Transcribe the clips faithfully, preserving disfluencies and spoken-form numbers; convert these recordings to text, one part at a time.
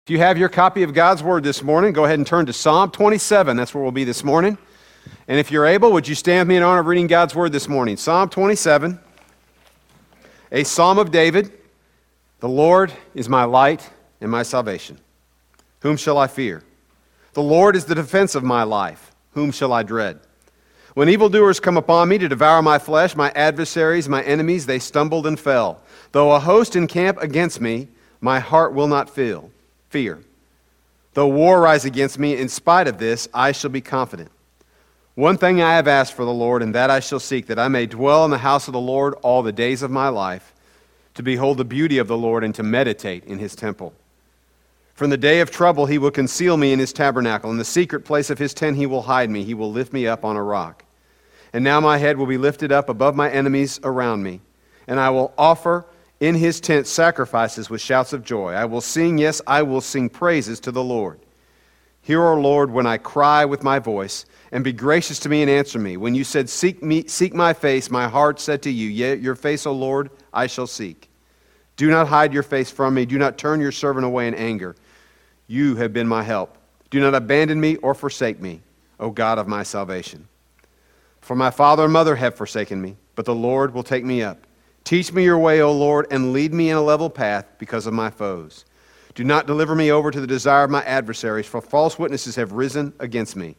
If you have your copy of God's Word this morning, go ahead and turn to Psalm twenty-seven. That's where we'll be this morning. And if you're able, would you stand with me in honor of reading God's Word this morning? Psalm twenty-seven, a Psalm of David. The Lord is my light and my salvation. Whom shall I fear? The Lord is the defense of my life. Whom shall I dread? When evildoers come upon me to devour my flesh, my adversaries, my enemies, they stumbled and fell. Though a host encamp against me, my heart will not fail. Fear. Though war rise against me, in spite of this, I shall be confident. One thing I have asked for the Lord, and that I shall seek, that I may dwell in the house of the Lord all the days of my life, to behold the beauty of the Lord and to meditate in his temple. From the day of trouble he will conceal me in his tabernacle. In the secret place of his tent he will hide me. He will lift me up on a rock. And now my head will be lifted up above my enemies around me, and I will offer in his tent sacrifices with shouts of joy. I will sing, yes, I will sing praises to the Lord. Hear, O Lord, when I cry with my voice, and be gracious to me and answer me. When you said, Seek me, seek my face, my heart said to you, Yea, your face, O Lord, I shall seek. Do not hide your face from me. Do not turn your servant away in anger. You have been my help. Do not abandon me or forsake me, O God of my salvation. For my father and mother have forsaken me, but the Lord will take me up. Teach me your way, O Lord, and lead me in a level path because of my foes. Do not deliver me over to the desire of my adversaries, for false witnesses have risen against me,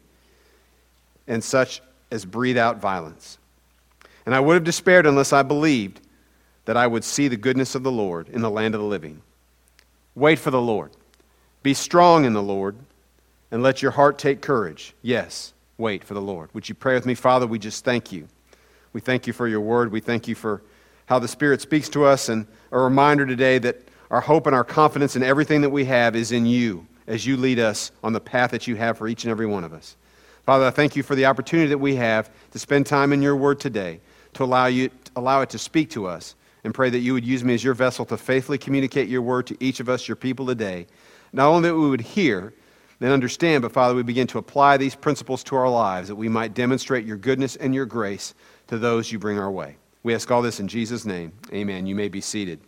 and such as breathe out violence. And I would have despaired unless I believed that I would see the goodness of the Lord in the land of the living. Wait for the Lord. Be strong in the Lord, and let your heart take courage. Yes, wait for the Lord. Would you pray with me? Father, we just thank you. We thank you for your word. We thank you for how the Spirit speaks to us, and a reminder today that our hope and our confidence in everything that we have is in you as you lead us on the path that you have for each and every one of us. Father, I thank you for the opportunity that we have to spend time in your word today, to allow you allow it to speak to us, and pray that you would use me as your vessel to faithfully communicate your word to each of us, your people today. Not only that we would hear, then understand, but Father, we begin to apply these principles to our lives, that we might demonstrate your goodness and your grace to those you bring our way. We ask all this in Jesus' name. Amen. You may be seated.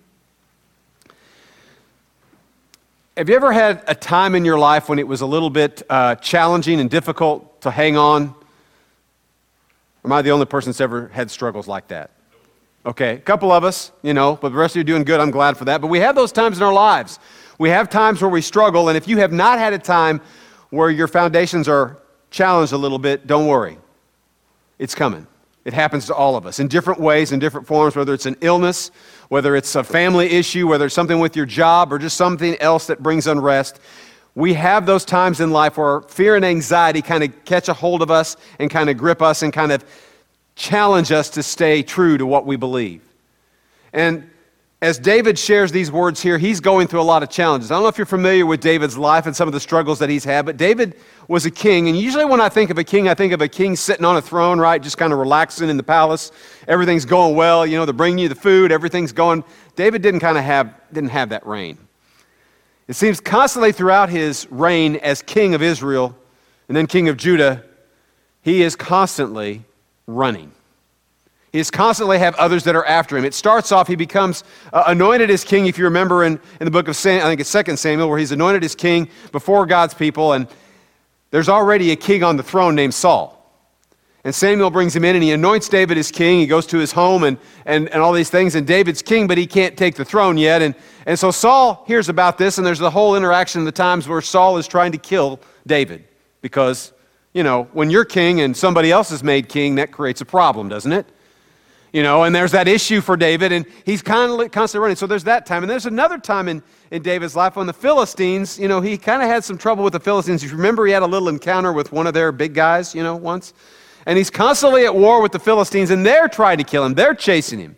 Have you ever had a time in your life when it was a little bit uh, challenging and difficult to hang on? Or am I the only person that's ever had struggles like that? Okay, a couple of us, you know, but the rest of you are doing good. I'm glad for that. But we have those times in our lives. We have times where we struggle, and if you have not had a time where your foundations are challenged a little bit, don't worry. It's coming. It happens to all of us in different ways, in different forms, whether it's an illness, whether it's a family issue, whether it's something with your job, or just something else that brings unrest. We have those times in life where fear and anxiety kind of catch a hold of us and kind of grip us and kind of challenge us to stay true to what we believe. And as David shares these words here, he's going through a lot of challenges. I don't know if you're familiar with David's life and some of the struggles that he's had, but David was a king, and usually when I think of a king, I think of a king sitting on a throne, right, just kind of relaxing in the palace. Everything's going well, you know, they're bringing you the food, everything's going. David didn't kind of have, didn't have that reign. It seems constantly throughout his reign as king of Israel and then king of Judah, he is constantly running. He is constantly have others that are after him. It starts off, he becomes uh, anointed as king, if you remember in, in the book of Sam, I think it's Second Samuel, where he's anointed as king before God's people, and there's already a king on the throne named Saul. And Samuel brings him in, and he anoints David as king. He goes to his home and, and, and all these things, and David's king, but he can't take the throne yet. And, and so Saul hears about this, and there's the whole interaction of the times where Saul is trying to kill David. Because, you know, when you're king and somebody else is made king, that creates a problem, doesn't it? You know, and there's that issue for David, and he's constantly, constantly running. So there's that time. And there's another time in, in David's life when the Philistines, you know, he kind of had some trouble with the Philistines. If you remember, he had a little encounter with one of their big guys, you know, once. And he's constantly at war with the Philistines, and they're trying to kill him. They're chasing him.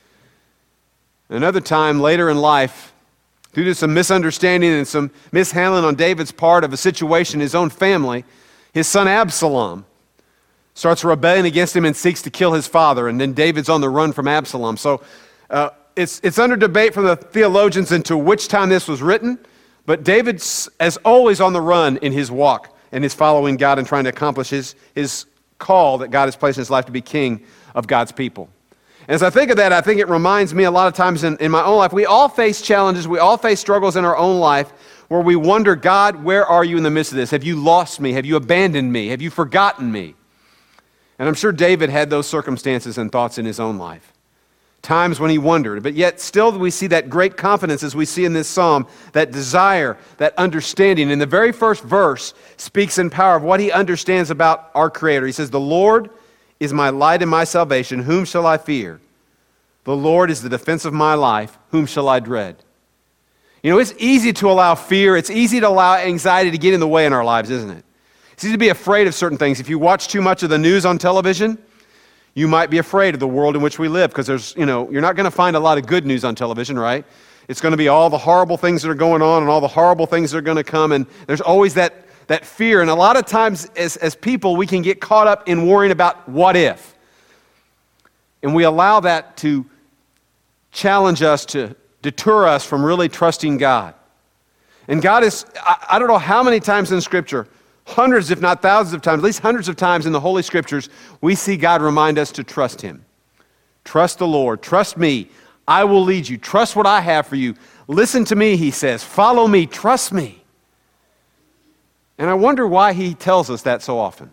Another time later in life, due to some misunderstanding and some mishandling on David's part of a situation in his own family, his son Absalom starts rebelling against him and seeks to kill his father, and then David's on the run from Absalom. So uh, it's it's under debate from the theologians into which time this was written, but David's, as always, on the run in his walk and his following God and trying to accomplish his, his call that God has placed in his life to be king of God's people. And as I think of that, I think it reminds me a lot of times in, in my own life, we all face challenges, we all face struggles in our own life where we wonder, God, where are you in the midst of this? Have you lost me? Have you abandoned me? Have you forgotten me? And I'm sure David had those circumstances and thoughts in his own life. Times when he wondered, but yet still we see that great confidence as we see in this psalm, that desire, that understanding. In the very first verse speaks in power of what he understands about our Creator. He says, the Lord is my light and my salvation. Whom shall I fear? The Lord is the defense of my life. Whom shall I dread? You know, it's easy to allow fear. It's easy to allow anxiety to get in the way in our lives, isn't it? It's easy to be afraid of certain things. If you watch too much of the news on television, you might be afraid of the world in which we live because there's, you know, you're not going to find a lot of good news on television, right? It's going to be all the horrible things that are going on and all the horrible things that are going to come, and there's always that, that fear. And a lot of times as, as people, we can get caught up in worrying about what if. And we allow that to challenge us, to deter us from really trusting God. And God is, I, I don't know how many times in Scripture, hundreds if not thousands of times, at least hundreds of times in the Holy Scriptures, we see God remind us to trust Him. Trust the Lord. Trust me. I will lead you. Trust what I have for you. Listen to me, He says. Follow me. Trust me. And I wonder why He tells us that so often.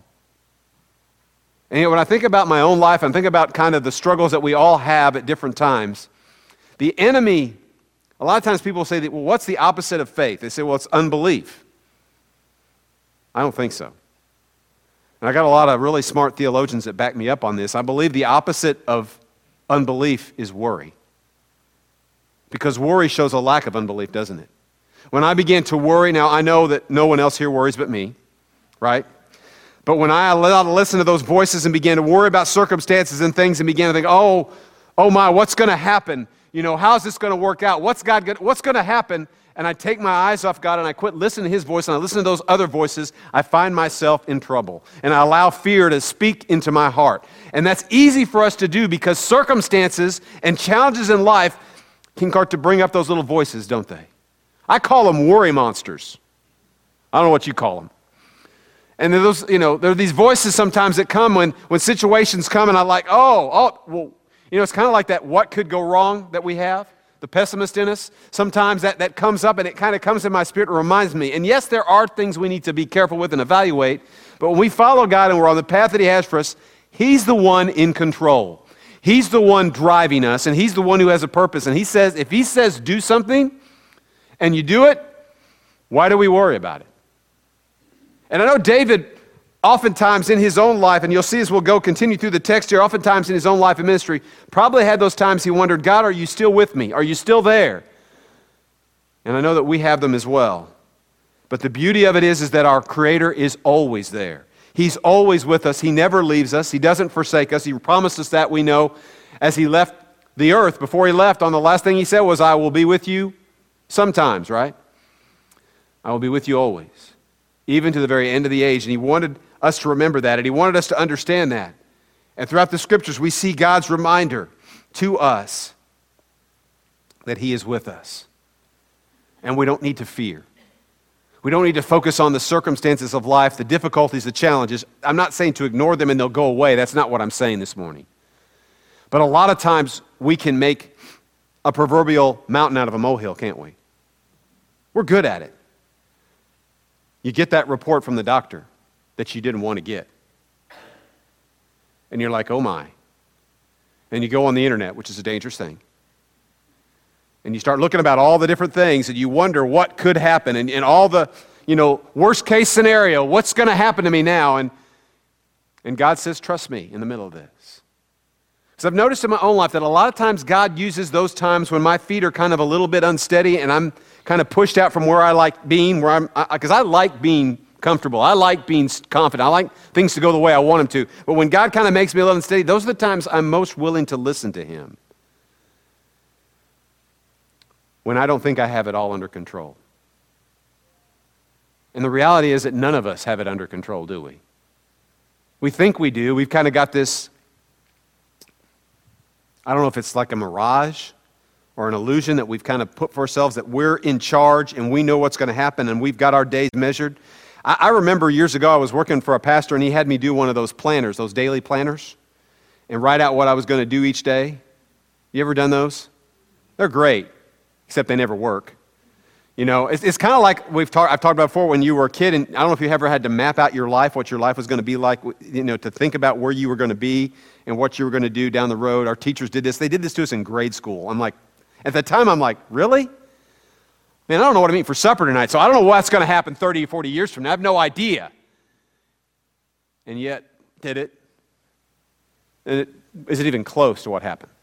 And you know, when I think about my own life, I think about kind of the struggles that we all have at different times. The enemy, a lot of times people say, that, well, what's the opposite of faith? They say, well, it's unbelief. I don't think so. And I got a lot of really smart theologians that back me up on this. I believe the opposite of unbelief is worry. Because worry shows a lack of unbelief, doesn't it? When I began to worry, now I know that no one else here worries but me, right? But when I allowed to listen to those voices and began to worry about circumstances and things and began to think, oh, oh my, what's going to happen? You know, how's this going to work out? What's God gonna, what's going to happen? And I take my eyes off God and I quit listening to His voice and I listen to those other voices, I find myself in trouble. And I allow fear to speak into my heart. And that's easy for us to do because circumstances and challenges in life can start to bring up those little voices, don't they? I call them worry monsters. I don't know what you call them. And there those, you know, there are these voices sometimes that come when, when situations come and I'm like, oh, oh, well, you know, it's kind of like that what could go wrong that we have. The pessimist in us, sometimes that, that comes up and it kind of comes in my spirit and reminds me. And yes, there are things we need to be careful with and evaluate, but when we follow God and we're on the path that He has for us, He's the one in control. He's the one driving us, and He's the one who has a purpose. And He says, if He says do something, and you do it, why do we worry about it? And I know David, oftentimes in his own life, and you'll see as we'll go continue through the text here, oftentimes in his own life and ministry, probably had those times he wondered, God, are you still with me? Are you still there? And I know that we have them as well. But the beauty of it is, is that our Creator is always there. He's always with us. He never leaves us. He doesn't forsake us. He promised us that, we know, as He left the earth. Before He left, on the last thing He said was, I will be with you sometimes, right? I will be with you always, even to the very end of the age. And He wanted us to remember that, and He wanted us to understand that. And throughout the Scriptures, we see God's reminder to us that He is with us. And we don't need to fear. We don't need to focus on the circumstances of life, the difficulties, the challenges. I'm not saying to ignore them and they'll go away. That's not what I'm saying this morning. But a lot of times we can make a proverbial mountain out of a molehill, can't we? We're good at it. You get that report from the doctor that you didn't want to get. And you're like, oh my. And you go on the internet, which is a dangerous thing. And you start looking about all the different things and you wonder what could happen and, and all the, you know, worst case scenario, what's going to happen to me now? And, and God says, trust me in the middle of this. Because I've noticed in my own life that a lot of times God uses those times when my feet are kind of a little bit unsteady and I'm kind of pushed out from where I like being, where I'm, because I, I like being comfortable. I like being confident. I like things to go the way I want them to. But when God kind of makes me a little unsteady, those are the times I'm most willing to listen to Him. When I don't think I have it all under control. And the reality is that none of us have it under control, do we? We think we do. We've kind of got this, I don't know if it's like a mirage or an illusion that we've kind of put for ourselves that we're in charge and we know what's going to happen and we've got our days measured. I, I remember years ago I was working for a pastor and he had me do one of those planners, those daily planners, and write out what I was going to do each day. You ever done those? They're great, except they never work. You know, it's, it's kind of like we've talked. I've talked about before when you were a kid, and I don't know if you ever had to map out your life, what your life was going to be like. You know, to think about where you were going to be and what you were going to do down the road. Our teachers did this. They did this to us in grade school. I'm like, at the time, I'm like, really? Man, I don't know what I mean for supper tonight, so I don't know what's going to happen thirty or forty years from now. I have no idea. And yet, did it? And it, is it even close to what happened?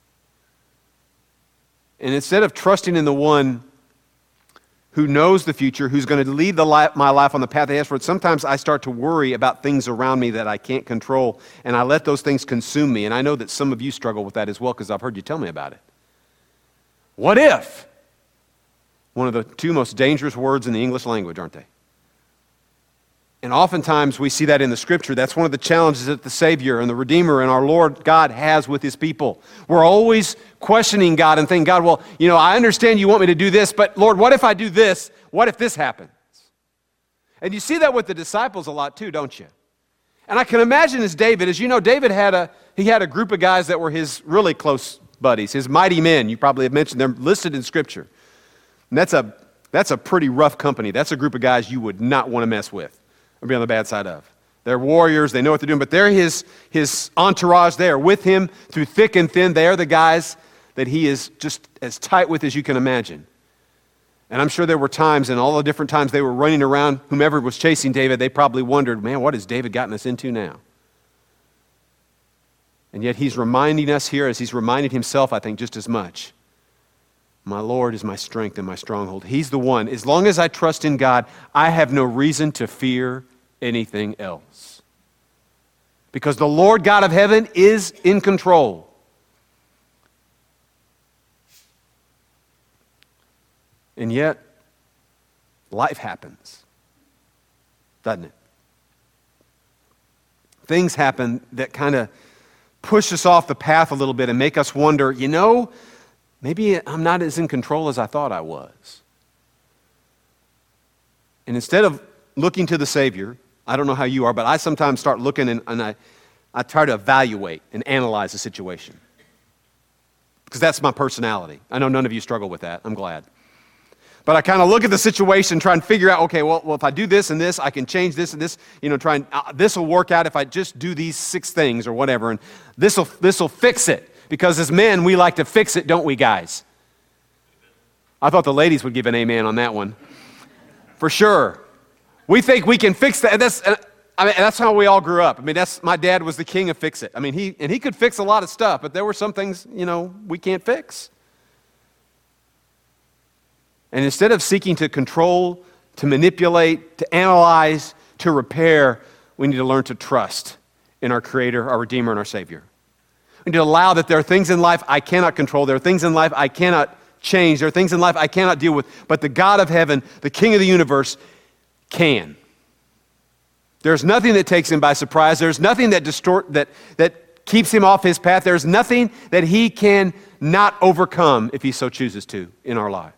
And instead of trusting in the one who knows the future, who's going to lead the life, my life on the path he has for it, sometimes I start to worry about things around me that I can't control, and I let those things consume me. And I know that some of you struggle with that as well because I've heard you tell me about it. What if? One of the two most dangerous words in the English language, aren't they? And oftentimes we see that in the Scripture. That's one of the challenges that the Savior and the Redeemer and our Lord God has with His people. We're always questioning God and thinking, God, well, you know, I understand you want me to do this, but Lord, what if I do this? What if this happens? And you see that with the disciples a lot too, don't you? And I can imagine as David, as you know, David had a, he had a group of guys that were his really close buddies, his mighty men. You probably have mentioned them, listed in Scripture. And that's a, that's a pretty rough company. That's a group of guys you would not want to mess with or be on the bad side of. They're warriors. They know what they're doing, but they're his, his entourage. They are with him through thick and thin. They are the guys that he is just as tight with as you can imagine. And I'm sure there were times, and all the different times they were running around, whomever was chasing David, they probably wondered, man, what has David gotten us into now? And yet he's reminding us here, as he's reminded himself, I think, just as much. My Lord is my strength and my stronghold. He's the one. As long as I trust in God, I have no reason to fear anything else. Because the Lord God of heaven is in control. And yet, life happens, doesn't it? Things happen that kind of push us off the path a little bit and make us wonder, you know, maybe I'm not as in control as I thought I was. And instead of looking to the Savior, I don't know how you are, but I sometimes start looking and, and I, I try to evaluate and analyze the situation. Because that's my personality. I know none of you struggle with that. I'm glad. But I kind of look at the situation, try and figure out, okay, well, well, if I do this and this, I can change this and this, you know, try and, uh, this will work out if I just do these six things or whatever, and this will this will fix it. Because as men, we like to fix it, don't we, guys? I thought the ladies would give an amen on that one. For sure. We think we can fix that. That's, I mean, that's how we all grew up. I mean, that's my dad was the king of fix it. I mean, he and he could fix a lot of stuff, but there were some things, you know, we can't fix. And instead of seeking to control, to manipulate, to analyze, to repair, we need to learn to trust in our Creator, our Redeemer, and our Savior. We need to allow that there are things in life I cannot control. There are things in life I cannot change. There are things in life I cannot deal with. But the God of heaven, the King of the universe, can. There's nothing that takes him by surprise. There's nothing that distort that that keeps him off his path. There's nothing that he can not overcome if he so chooses to in our lives.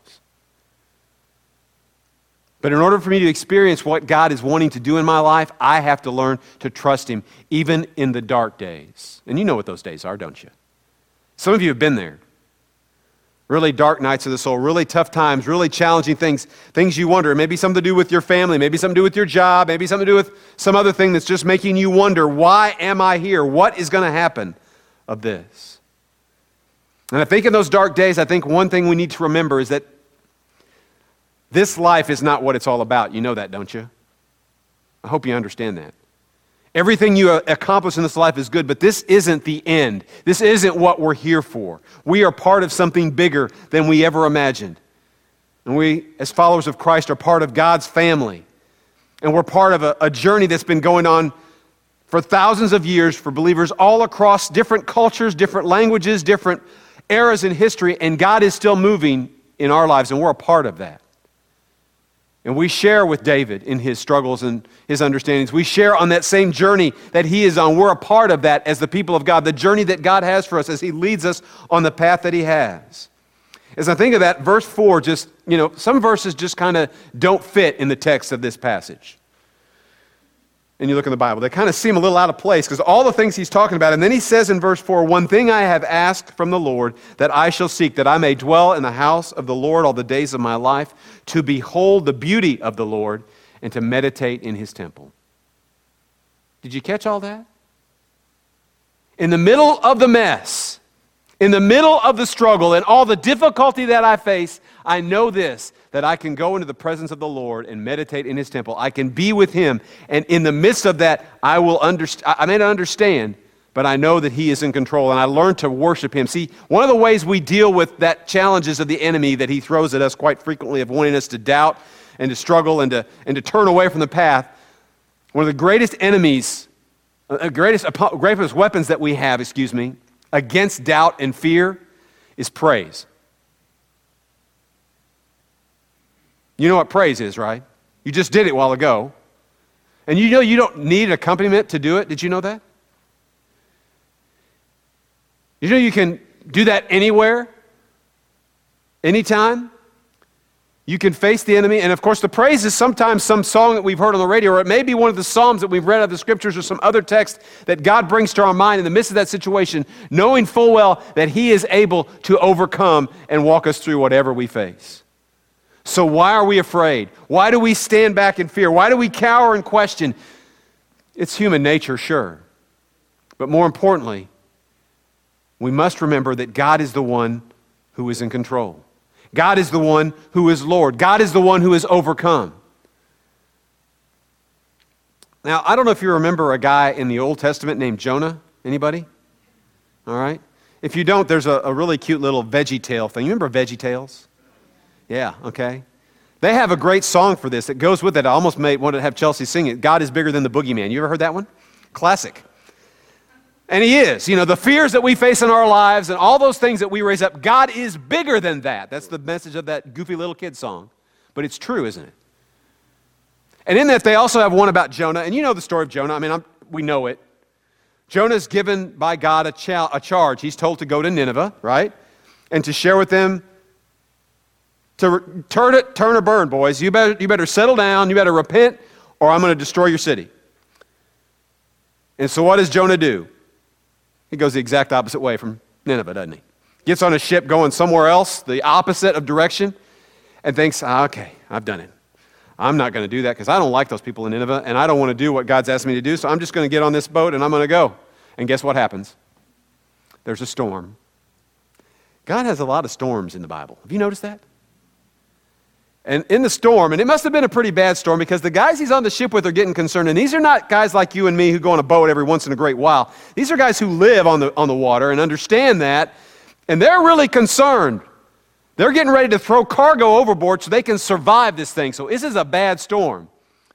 But in order for me to experience what God is wanting to do in my life, I have to learn to trust him, even in the dark days. And you know what those days are, don't you? Some of you have been there. Really dark nights of the soul, really tough times, really challenging things, things you wonder. Maybe something to do with your family, maybe something to do with your job, maybe something to do with some other thing that's just making you wonder, why am I here? What is going to happen of this? And I think in those dark days, I think one thing we need to remember is that this life is not what it's all about. You know that, don't you? I hope you understand that. Everything you accomplish in this life is good, but this isn't the end. This isn't what we're here for. We are part of something bigger than we ever imagined. And we, as followers of Christ, are part of God's family. And we're part of a, a journey that's been going on for thousands of years for believers all across different cultures, different languages, different eras in history, and God is still moving in our lives, and we're a part of that. And we share with David in his struggles and his understandings. We share on that same journey that he is on. We're a part of that as the people of God, the journey that God has for us as he leads us on the path that he has. As I think of that, verse four just, you know, some verses just kind of don't fit in the text of this passage. and you look in the Bible. They kind of seem a little out of place because all the things he's talking about. And then he says in verse four, one thing I have asked from the Lord that I shall seek, that I may dwell in the house of the Lord all the days of my life, to behold the beauty of the Lord and to meditate in his temple. Did you catch all that? In the middle of the mess, in the middle of the struggle and all the difficulty that I face, I know this, that I can go into the presence of the Lord and meditate in his temple. I can be with him, and in the midst of that, I will understand. I may not understand, but I know that he is in control, and I learn to worship him. See, one of the ways we deal with that challenges of the enemy that he throws at us quite frequently of wanting us to doubt and to struggle and to, and to turn away from the path, one of the greatest enemies, uh, greatest, greatest weapons that we have, excuse me, against doubt and fear is praise. You know what praise is, right? You just did it a while ago. And you know you don't need an accompaniment to do it. Did you know that? You know you can do that anywhere, anytime. You can face the enemy. And of course, the praise is sometimes some song that we've heard on the radio, or it may be one of the Psalms that we've read out of the Scriptures, or some other text that God brings to our mind in the midst of that situation, knowing full well that he is able to overcome and walk us through whatever we face. So why are we afraid? Why do we stand back in fear? Why do we cower and question? It's human nature, sure. But more importantly, we must remember that God is the one who is in control. God is the one who is Lord. God is the one who is overcome. Now, I don't know if you remember a guy in the Old Testament named Jonah. Anybody? All right. If you don't, there's a, a really cute little VeggieTale thing. You remember VeggieTales? Yeah, okay. They have a great song for this that goes with it. I almost made wanted to have Chelsea sing it. God is bigger than the boogeyman. You ever heard that one? Classic. And he is. You know, the fears that we face in our lives and all those things that we raise up, God is bigger than that. That's the message of that goofy little kid song. But it's true, isn't it? And in that, they also have one about Jonah. And you know the story of Jonah. I mean, I'm, we know it. Jonah's given by God a, cha- a charge. He's told to go to Nineveh, right? And to share with them, to re- turn it, turn or burn, boys. You better, you better settle down. You better repent, or I'm going to destroy your city. And so what does Jonah do? He goes the exact opposite way from Nineveh, doesn't he? Gets on a ship going somewhere else, the opposite of direction, and thinks, ah, okay, I've done it. I'm not going to do that because I don't like those people in Nineveh, and I don't want to do what God's asked me to do, so I'm just going to get on this boat and I'm going to go. And guess what happens? There's a storm. God has a lot of storms in the Bible. Have you noticed that? And in the storm, and it must have been a pretty bad storm because the guys he's on the ship with are getting concerned. And these are not guys like you and me who go on a boat every once in a great while. These are guys who live on the, on the water and understand that. And they're really concerned. They're getting ready to throw cargo overboard so they can survive this thing. So this is a bad storm.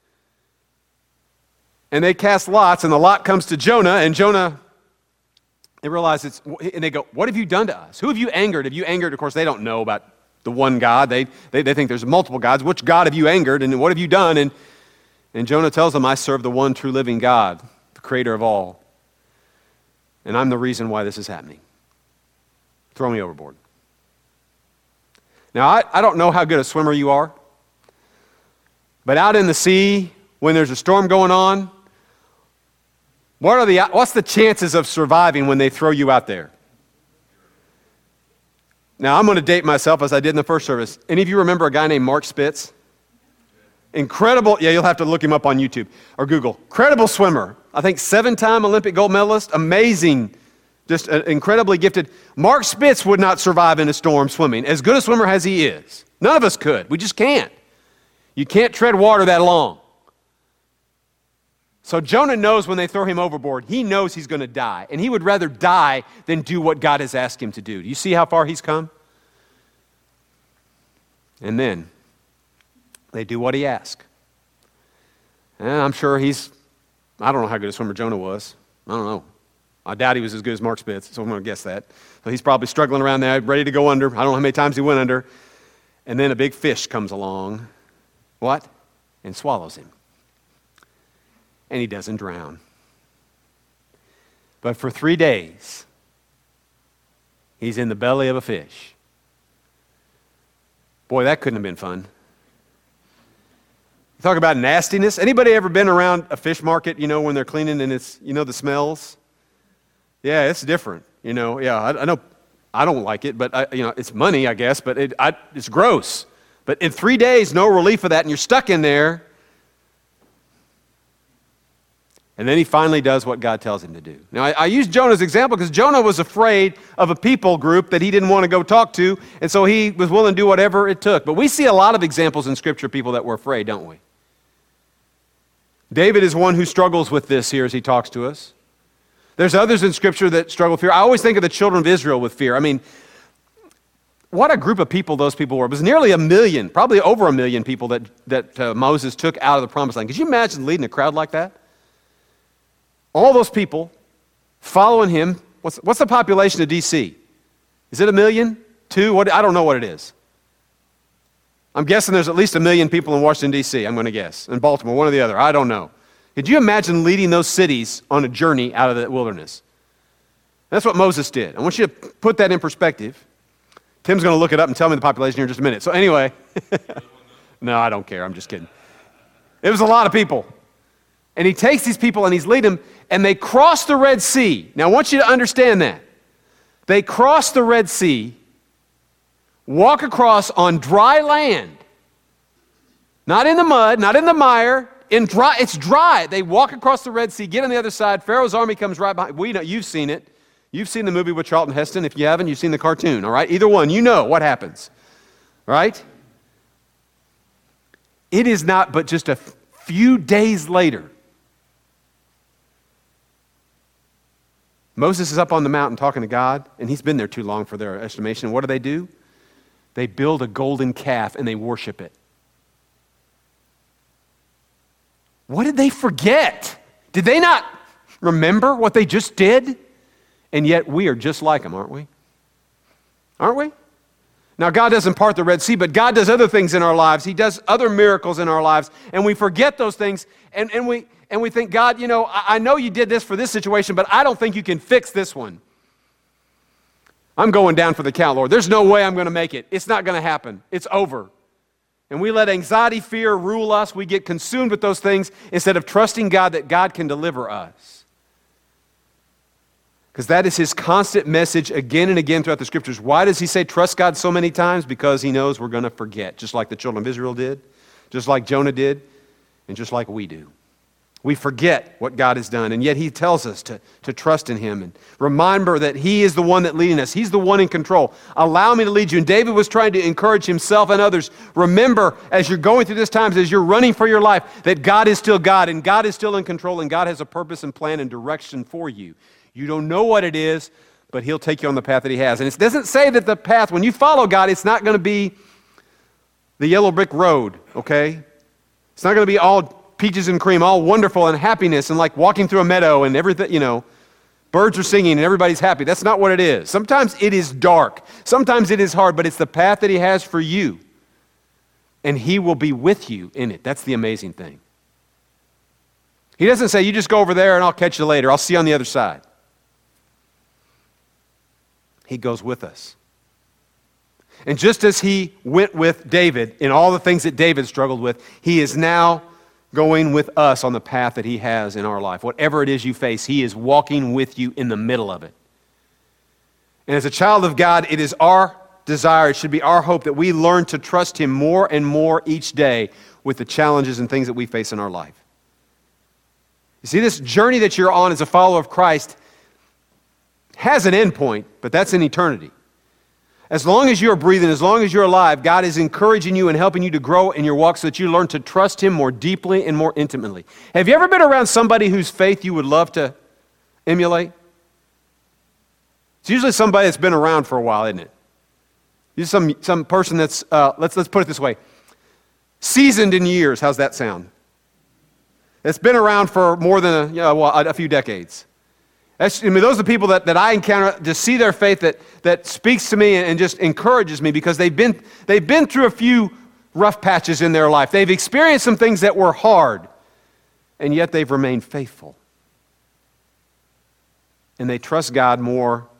And they cast lots, and the lot comes to Jonah. And Jonah, they realize it's, and they go, what have you done to us? Who have you angered? Have you angered? Of course, they don't know about the one God. They, they they think there's multiple gods. Which God have you angered, and what have you done? And, and Jonah tells them, I serve the one true living God, the creator of all. And I'm the reason why this is happening. Throw me overboard. Now, I, I don't know how good a swimmer you are, but out in the sea, when there's a storm going on, what are the what's the chances of surviving when they throw you out there? Now, I'm going to date myself as I did in the first service. Any of you remember a guy named Mark Spitz? Incredible. Yeah, you'll have to look him up on YouTube or Google. Incredible swimmer. I think seven-time Olympic gold medalist. Amazing. Just uh, incredibly gifted. Mark Spitz would not survive in a storm swimming. As good a swimmer as he is. None of us could. We just can't. You can't tread water that long. So Jonah knows when they throw him overboard, he knows he's going to die. And he would rather die than do what God has asked him to do. Do you see how far he's come? And then they do what he asked. And I'm sure he's, I don't know how good a swimmer Jonah was. I don't know. I doubt he was as good as Mark Spitz, so I'm going to guess that. So he's probably struggling around there, ready to go under. I don't know how many times he went under. And then a big fish comes along. What? And swallows him. And he doesn't drown. But for three days, he's in the belly of a fish. Boy, that couldn't have been fun. Talk about nastiness. Anybody ever been around a fish market, you know, when they're cleaning and it's, you know, the smells? Yeah, it's different, you know. Yeah, I, I know I don't like it, but, I, you know, it's money, I guess, but it, I, it's gross. But in three days, no relief of that, and you're stuck in there. And then he finally does what God tells him to do. Now, I, I use Jonah's example because Jonah was afraid of a people group that he didn't want to go talk to, and so he was willing to do whatever it took. But we see a lot of examples in Scripture of people that were afraid, don't we? David is one who struggles with this here as he talks to us. There's others in Scripture that struggle with fear. I always think of the children of Israel with fear. I mean, what a group of people those people were. It was nearly a million, probably over a million people that, that uh, Moses took out of the promised land. Could you imagine leading a crowd like that? All those people following him. What's, what's the population of D C? Is it a million? Two? What, I don't know what it is. I'm guessing there's at least a million people in Washington, D C, I'm going to guess. In Baltimore, one or the other. I don't know. Could you imagine leading those cities on a journey out of the wilderness? That's what Moses did. I want you to put that in perspective. Tim's going to look it up and tell me the population here in just a minute. So anyway, no, I don't care. I'm just kidding. It was a lot of people. And he takes these people and he's leading them, and they cross the Red Sea. Now, I want you to understand that. They cross the Red Sea, walk across on dry land. Not in the mud, not in the mire. In dry, it's dry. They walk across the Red Sea, get on the other side. Pharaoh's army comes right behind. We know, you've seen it. You've seen the movie with Charlton Heston. If you haven't, you've seen the cartoon, all right? Either one, you know what happens, right? It is not but just a few days later. Moses is up on the mountain talking to God, and he's been there too long for their estimation. What do they do? They build a golden calf, and they worship it. What did they forget? Did they not remember what they just did? And yet we are just like them, aren't we? Aren't we? Now, God doesn't part the Red Sea, but God does other things in our lives. He does other miracles in our lives, and we forget those things, and, and, we, and we think, God, you know, I, I know you did this for this situation, but I don't think you can fix this one. I'm going down for the count, Lord. There's no way I'm going to make it. It's not going to happen. It's over. And we let anxiety, fear rule us. We get consumed with those things instead of trusting God that God can deliver us. Because that is his constant message again and again throughout the Scriptures. Why does he say trust God so many times? Because he knows we're going to forget, just like the children of Israel did, just like Jonah did, and just like we do. We forget what God has done, and yet he tells us to, to trust in him and remember that he is the one that leading us. He's the one in control. Allow me to lead you. And David was trying to encourage himself and others. Remember, as you're going through this times, as you're running for your life, that God is still God, and God is still in control, and God has a purpose and plan and direction for you. You don't know what it is, but he'll take you on the path that he has. And it doesn't say that the path, when you follow God, it's not going to be the yellow brick road, okay? It's not going to be all peaches and cream, all wonderful and happiness and like walking through a meadow and everything, you know, birds are singing and everybody's happy. That's not what it is. Sometimes it is dark. Sometimes it is hard, but it's the path that he has for you. And he will be with you in it. That's the amazing thing. He doesn't say, you just go over there and I'll catch you later. I'll see you on the other side. He goes with us. And just as he went with David in all the things that David struggled with, he is now going with us on the path that he has in our life. Whatever it is you face, he is walking with you in the middle of it. And as a child of God, it is our desire, it should be our hope that we learn to trust him more and more each day with the challenges and things that we face in our life. You see, this journey that you're on as a follower of Christ has an end point, but that's in eternity. As long as you're breathing, as long as you're alive, God is encouraging you and helping you to grow in your walk so that you learn to trust him more deeply and more intimately. Have you ever been around somebody whose faith you would love to emulate? It's usually somebody that's been around for a while, isn't it? Usually some, some person that's, uh, let's, let's put it this way, seasoned in years. How's that sound? It's been around for more than a, you know, well, a, a few decades. That's, I mean, those are the people that, that I encounter to see their faith that, that speaks to me and, and just encourages me because they've been, they've been through a few rough patches in their life. They've experienced some things that were hard, and yet they've remained faithful. And they trust God more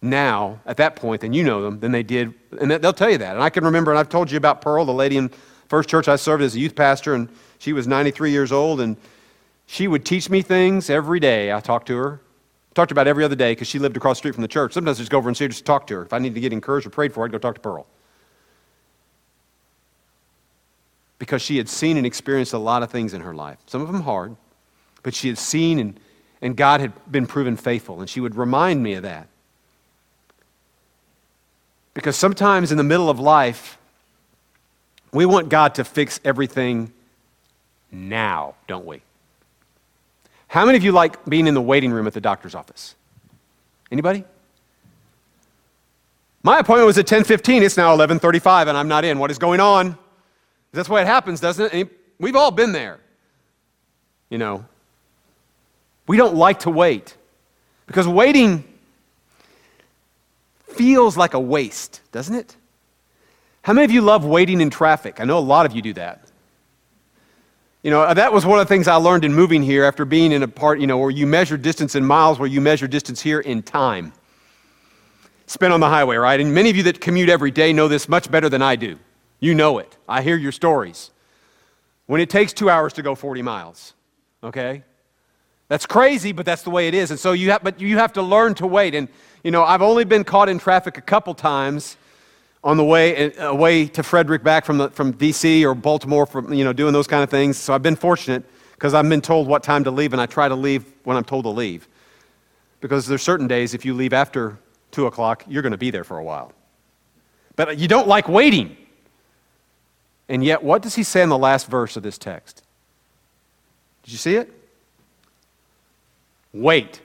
now, at that point, than you know them, than they did. And they'll tell you that. And I can remember, and I've told you about Pearl, the lady in first church I served as a youth pastor, and she was ninety-three years old, and she would teach me things every day. I talked to her. Talked about every other day because she lived across the street from the church. Sometimes I'd just go over and see her just to talk to her. If I needed to get encouraged or prayed for, I'd go talk to Pearl. Because she had seen and experienced a lot of things in her life. Some of them hard, but she had seen and, and God had been proven faithful, and she would remind me of that. Because sometimes in the middle of life, we want God to fix everything now, don't we? How many of you like being in the waiting room at the doctor's office? Anybody? My appointment was at ten fifteen. It's now eleven thirty-five, and I'm not in. What is going on? That's the way it happens, doesn't it? And we've all been there. You know, we don't like to wait because waiting feels like a waste, doesn't it? How many of you love waiting in traffic? I know a lot of you do that. You know, that was one of the things I learned in moving here after being in a part, you know, where you measure distance in miles, where you measure distance here in time. Spent on the highway, right? And many of you that commute every day know this much better than I do. You know it. I hear your stories. When it takes two hours to go forty miles, okay? That's crazy, but that's the way it is. And so you have, but you have to learn to wait. And, you know, I've only been caught in traffic a couple times on the way away to Frederick back from the, from D C or Baltimore, from, you know, doing those kind of things. So I've been fortunate because I've been told what time to leave, and I try to leave when I'm told to leave. Because there's certain days, if you leave after two o'clock, you're going to be there for a while. But you don't like waiting. And yet, what does he say in the last verse of this text? Did you see it? Wait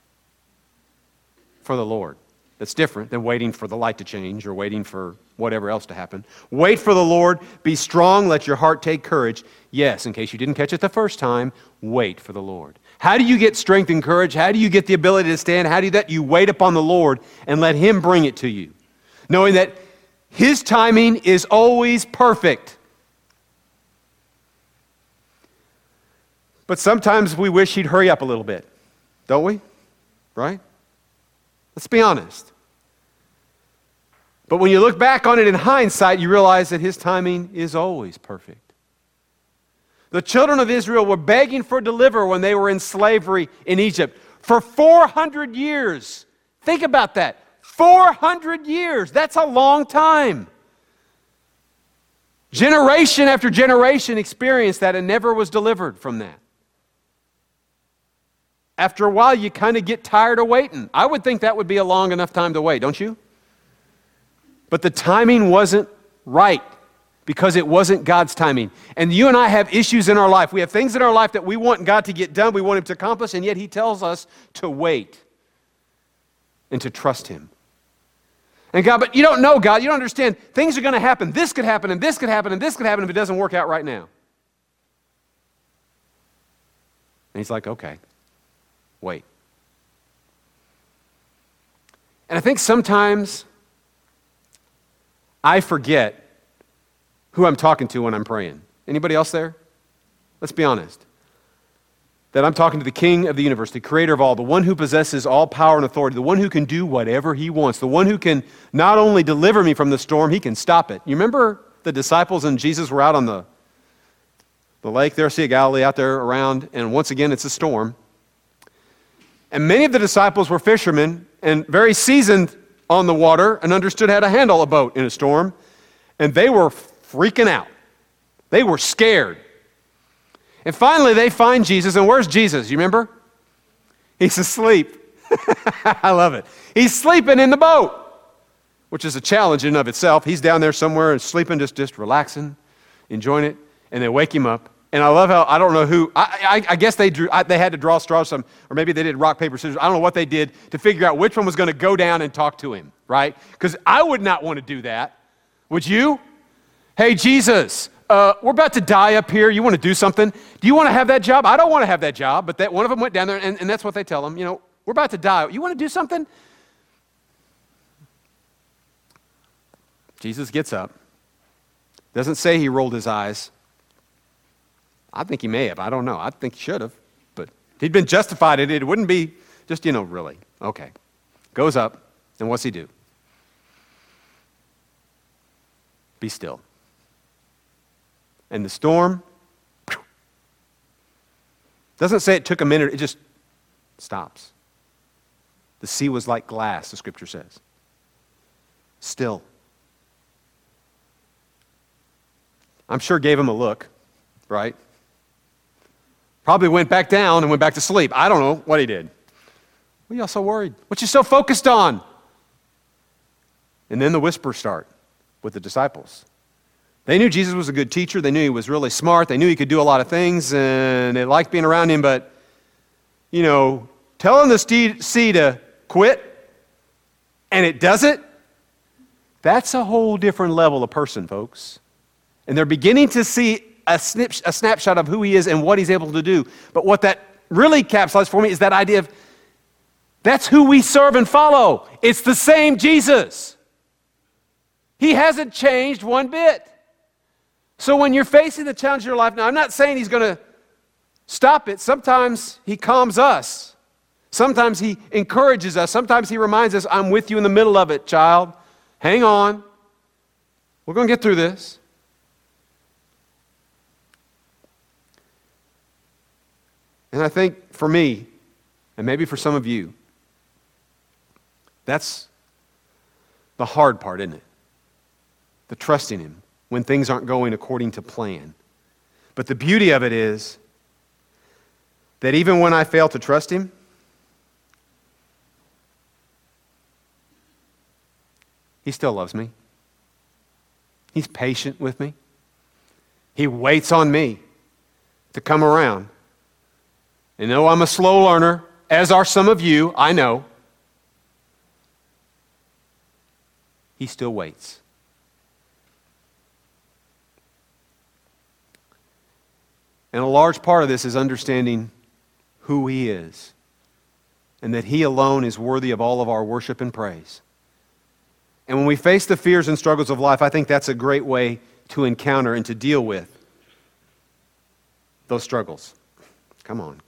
for the Lord. That's different than waiting for the light to change or waiting for whatever else to happen. Wait for the Lord. Be strong. Let your heart take courage. Yes, in case you didn't catch it the first time, wait for the Lord. How do you get strength and courage? How do you get the ability to stand? How do you do that? You wait upon the Lord and let Him bring it to you, knowing that His timing is always perfect. But sometimes we wish He'd hurry up a little bit, don't we? Right? Let's be honest. But when you look back on it in hindsight, you realize that His timing is always perfect. The children of Israel were begging for deliverance when they were in slavery in Egypt for four hundred years. Think about that. four hundred years. That's a long time. Generation after generation experienced that and never was delivered from that. After a while, you kind of get tired of waiting. I would think that would be a long enough time to wait, don't you? But the timing wasn't right because it wasn't God's timing. And you and I have issues in our life. We have things in our life that we want God to get done, we want Him to accomplish, and yet He tells us to wait and to trust Him. And God, but you don't know, God, you don't understand. Things are going to happen. This could happen, and this could happen, and this could happen if it doesn't work out right now. And He's like, okay. Wait. And I think sometimes I forget who I'm talking to when I'm praying. Anybody else there? Let's be honest. That I'm talking to the King of the universe, the creator of all, the one who possesses all power and authority, the one who can do whatever He wants, the one who can not only deliver me from the storm, He can stop it. You remember the disciples and Jesus were out on the, the lake there, Sea of Galilee, out there around, and once again it's a storm. And many of the disciples were fishermen and very seasoned on the water and understood how to handle a boat in a storm. And they were freaking out. They were scared. And finally they find Jesus. And where's Jesus? You remember? He's asleep. I love it. He's sleeping in the boat, which is a challenge in and of itself. He's down there somewhere and sleeping, just, just relaxing, enjoying it. And they wake him up. And I love how, I don't know who, I, I, I guess they drew, I, they had to draw straws, some, or maybe they did rock, paper, scissors. I don't know what they did to figure out which one was going to go down and talk to him, right? Because I would not want to do that. Would you? Hey, Jesus, uh, we're about to die up here. You want to do something? Do you want to have that job? I don't want to have that job. But that one of them went down there, and, and that's what they tell them. You know, we're about to die. You want to do something? Jesus gets up. Doesn't say he rolled his eyes. I think he may have. I don't know. I think he should have. But he'd been justified in it. It wouldn't be just, you know, really. Okay. Goes up, and what's he do? Be still. And the storm, doesn't say it took a minute, it just stops. The sea was like glass, the scripture says. Still. I'm sure gave him a look, right? Probably went back down and went back to sleep. I don't know what he did. What are y'all so worried? What you so focused on? And then the whispers start with the disciples. They knew Jesus was a good teacher. They knew he was really smart. They knew he could do a lot of things, and they liked being around him. But, you know, telling the sea to quit, and it doesn't, that's a whole different level of person, folks. And they're beginning to see a, snip, a snapshot of who he is and what he's able to do. But what that really capsulizes for me is that idea of that's who we serve and follow. It's the same Jesus. He hasn't changed one bit. So when you're facing the challenge of your life, now I'm not saying he's going to stop it. Sometimes he calms us. Sometimes he encourages us. Sometimes he reminds us, I'm with you in the middle of it, child. Hang on. We're going to get through this. And I think for me, and maybe for some of you, that's the hard part, isn't it? The trusting him when things aren't going according to plan. But the beauty of it is that even when I fail to trust him, he still loves me. He's patient with me. He waits on me to come around. And though I'm a slow learner, as are some of you, I know, he still waits. And a large part of this is understanding who he is and that he alone is worthy of all of our worship and praise. And when we face the fears and struggles of life, I think that's a great way to encounter and to deal with those struggles. Come on.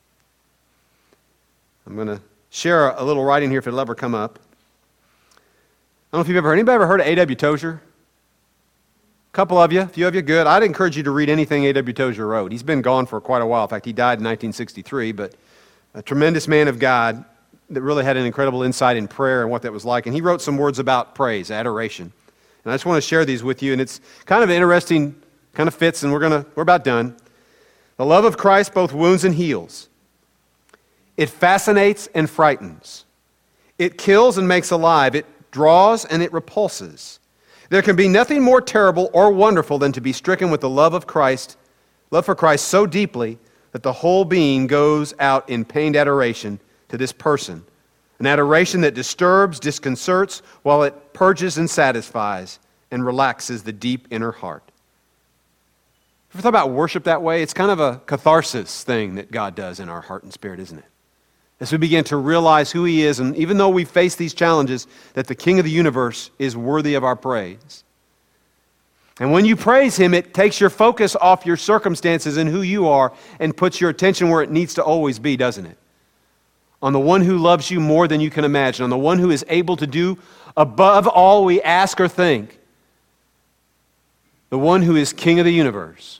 I'm going to share a little writing here if it'll ever come up. I don't know if you've ever heard. Anybody ever heard of A W Tozer? A couple of you, a few of you, good. I'd encourage you to read anything A W Tozer wrote. He's been gone for quite a while. In fact, he died in nineteen sixty-three, but a tremendous man of God that really had an incredible insight in prayer and what that was like. And he wrote some words about praise, adoration. And I just want to share these with you, and it's kind of interesting, kind of fits, and we're gonna we're about done. The love of Christ both wounds and heals. It fascinates and frightens. It kills and makes alive. It draws and it repulses. There can be nothing more terrible or wonderful than to be stricken with the love of Christ, love for Christ so deeply that the whole being goes out in pained adoration to this person. An adoration that disturbs, disconcerts, while it purges and satisfies and relaxes the deep inner heart. Ever thought about worship that way? It's kind of a catharsis thing that God does in our heart and spirit, isn't it? As we begin to realize who he is, and even though we face these challenges, that the King of the universe is worthy of our praise. And when you praise him, it takes your focus off your circumstances and who you are and puts your attention where it needs to always be, doesn't it? On the one who loves you more than you can imagine, on the one who is able to do above all we ask or think, the one who is King of the universe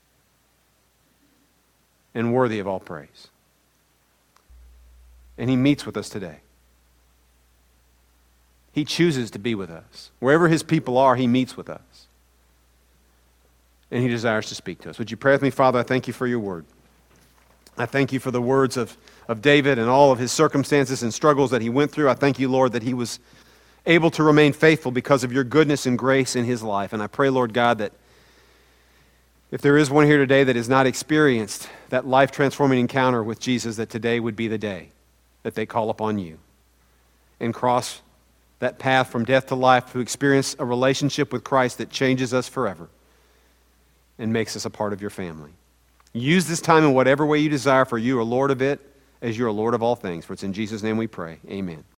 and worthy of all praise. And he meets with us today. He chooses to be with us. Wherever his people are, he meets with us. And he desires to speak to us. Would you pray with me, Father? I thank you for your word. I thank you for the words of, of David and all of his circumstances and struggles that he went through. I thank you, Lord, that he was able to remain faithful because of your goodness and grace in his life. And I pray, Lord God, that if there is one here today that has not experienced that life-transforming encounter with Jesus, that today would be the day that they call upon you and cross that path from death to life to experience a relationship with Christ that changes us forever and makes us a part of your family. Use this time in whatever way you desire, for you are Lord of it, as you are Lord of all things. For it's in Jesus' name we pray. Amen.